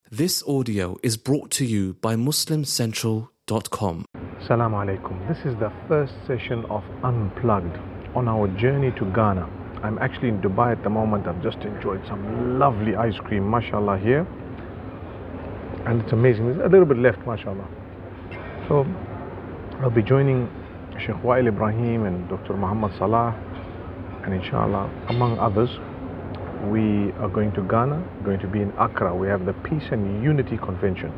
This audio is brought to you by MuslimCentral.com. Assalamu alaikum. This is the first session of Unplugged on our journey to Ghana. I'm actually in Dubai at the moment. I've just enjoyed some lovely ice cream, mashallah, here. And it's amazing. There's a little bit left, mashallah. So I'll be joining Sheikh Wael Ibrahim and Dr. Muhammad Salah, and inshallah, among others, we are going to Ghana, going to be in Accra. We have the Peace and Unity Convention.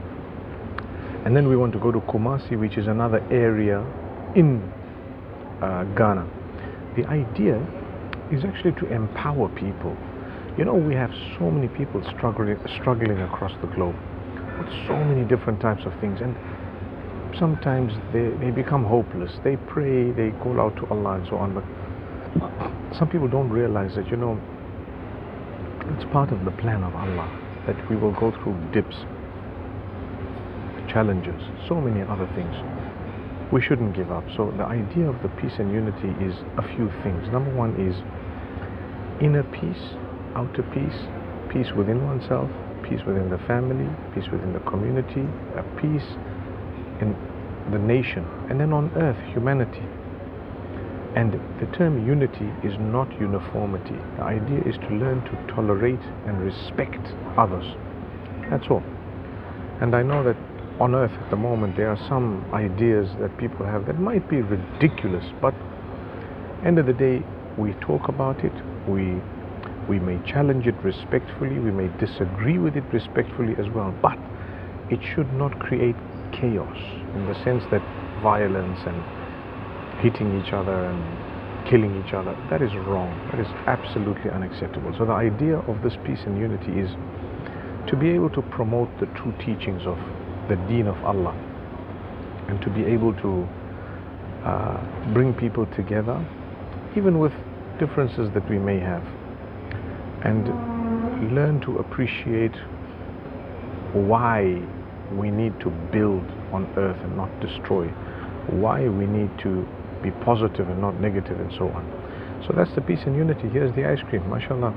And then we want to go to Kumasi, which is another area in Ghana. The idea is actually to empower people. You know, we have so many people struggling across the globe with so many different types of things, and sometimes they become hopeless. They pray, they call out to Allah and so on, but some people don't realize that, you know, it's part of the plan of Allah that we will go through dips, challenges, so many other things. We shouldn't give up. So the idea of the peace and unity is a few things. Number one is inner peace, outer peace, peace within oneself, peace within the family, peace within the community, a peace in the nation, and then on earth, humanity. And the term unity is not uniformity. The idea is to learn to tolerate and respect others. That's all. And I know that on earth at the moment there are some ideas that people have that might be ridiculous, but end of the day, we talk about it, we may challenge it respectfully, we may disagree with it respectfully as well, but it should not create chaos in the sense that violence and hitting each other and killing each other, that is wrong. That is absolutely unacceptable. So the idea of this peace and unity is to be able to promote the true teachings of the deen of Allah, and to be able to bring people together, even with differences that we may have, and learn to appreciate why we need to build on earth and not destroy, why we need to be positive and not negative, and so on. So that's the peace and unity. Here's the ice cream, mashallah.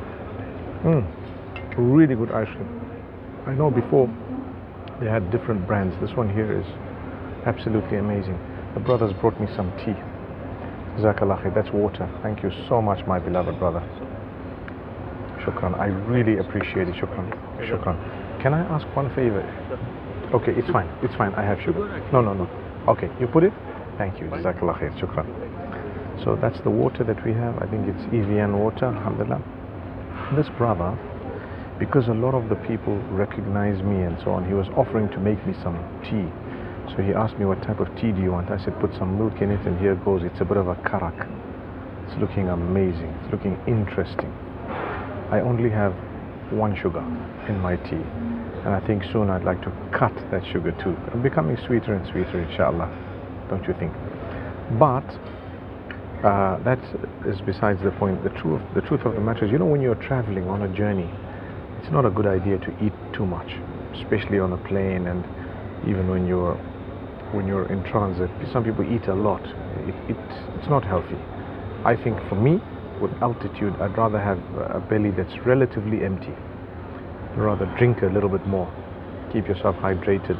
Really good ice cream. I know before they had different brands. This one here is absolutely amazing. The brothers brought me some tea. Jazakallah khair. That's water. Thank you so much, my beloved brother. Shukran. I really appreciate it. Shukran. Shukran. Can I ask one favor? Okay, it's fine. It's fine. I have sugar. No. Okay, you put it? Thank you. Jazakallah khair. Shukran. So that's the water that we have. I think it's EVN water. Alhamdulillah. This brother, because a lot of the people recognize me and so on, he was offering to make me some tea. So he asked me, what type of tea do you want? I said, put some milk in it, and here goes. It's a bit of a karak. It's looking amazing. It's looking interesting. I only have one sugar in my tea, and I think soon I'd like to cut that sugar too. I'm becoming sweeter and sweeter, inshallah, don't you think? But that is besides the point. The truth of the matter is, you know, when you're traveling on a journey, it's not a good idea to eat too much, especially on a plane, and even when you're in transit. Some people eat a lot. It's not healthy. I think for me, with altitude, I'd rather have a belly that's relatively empty. I'd rather drink a little bit more, keep yourself hydrated,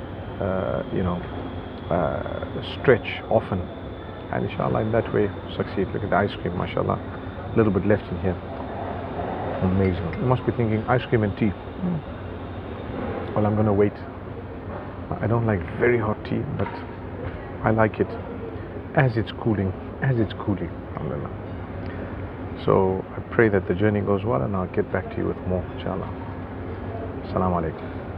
stretch often, and inshallah in that way succeed. Look at the ice cream, mashallah, a little bit left in here. Amazing. You must be thinking, ice cream and tea. Well, I'm going to wait. I don't like very hot tea, but I like it as it's cooling. Alhamdulillah. So I pray that the journey goes well, and I'll get back to you with more, inshallah. Assalamu alaikum.